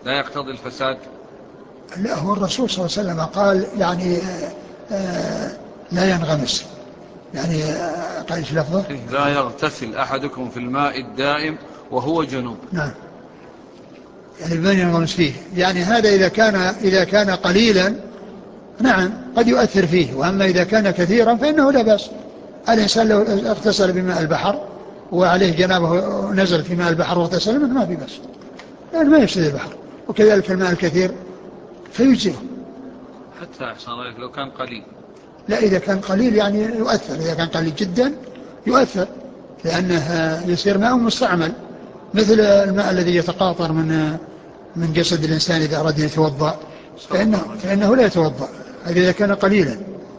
لا يقتضي الفساد؟ لا، هو الرسول صلى الله عليه وسلم قال يعني لا ينغمس، يعني قال ايش لفظه؟ لا يغتسل أحدكم في الماء الدائم وهو جنوب. نعم، يعني من ينغمس فيه، يعني هذا إذا كان قليلا نعم قد يؤثر فيه، وأما إذا كان كثيرا فإنه لا بأس. الإنسان لو اغتسل بماء البحر وعليه جنابه ونزل في ماء البحر واغتسل منه ما في بأس، لأنه ما يفسد البحر. وكذلك الماء الكثير فيجزئه. حتى أحسن رأيك لو كان قليل؟ لا، إذا كان قليل يعني يؤثر، إذا كان قليل جدا يؤثر، لأنه يصير ماء مستعمل، مثل الماء الذي يتقاطر من جسد الإنسان إذا أراد أن يتوضأ فإنه لا يتوضأ، هذا إذا كان قليلا.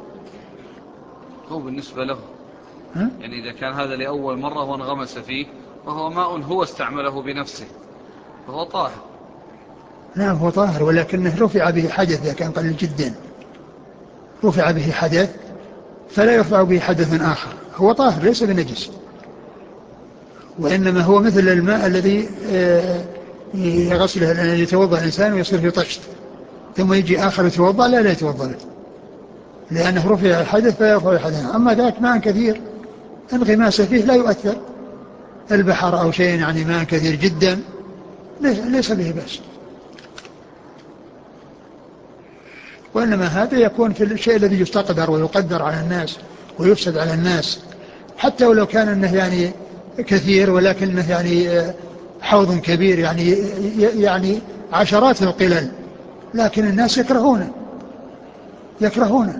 هو بالنسبة له ها؟ يعني إذا كان هذا لأول مرة وانغمس فيه وهو ماء هو استعمله بنفسه فهو طاهر. نعم هو طاهر، ولكنه رفع به حدث إذا كان قليل جدا، رفع به حدث فلا يرفع به حدث آخر، هو طاهر ليس بنجس، وإنما هو مثل الماء الذي يغسله يتوضأ الإنسان ويصير في طشت، ثم يجي آخر يتوضأ لا يتوضأ له، لأنه رفع الحدث فلا يرفع الحدث. أما ذاك ماء كثير انغماس فيه لا يؤثر، البحر أو شيء يعني ماء كثير جدا ليس به بأس. وإنما هذا يكون في الشيء الذي يستقدر ويقدر على الناس ويفسد على الناس، حتى ولو كان أنه يعني كثير، ولكنه يعني حوض كبير يعني عشرات القلل، لكن الناس يكرهونه.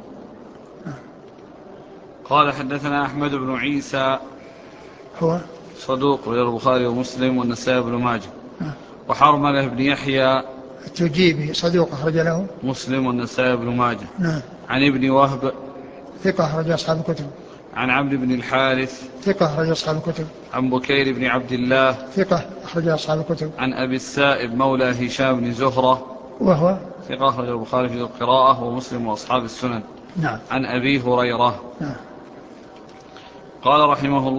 قال حدثنا أحمد بن عيسى هو صدوق رواه البخاري ومسلم والنسائي بن ماجه. وحرملة بن يحيى التجيبي صدوق أخرج له مسلم والنسائي بن ماجه. نعم. عن ابن وهب ثقة أخرج أصحاب الكتب. عن عمرو بن الحارث ثقة أخرج أصحاب الكتب. عن بكير بن عبد الله ثقة أخرج أصحاب الكتب. عن أبي السائب مولى هشام بن زهرة وهو ثقة أخرج البخاري في القراءة ومسلم وأصحاب السنن. نعم. عن أبي هريرة نعم. قال رحمه الله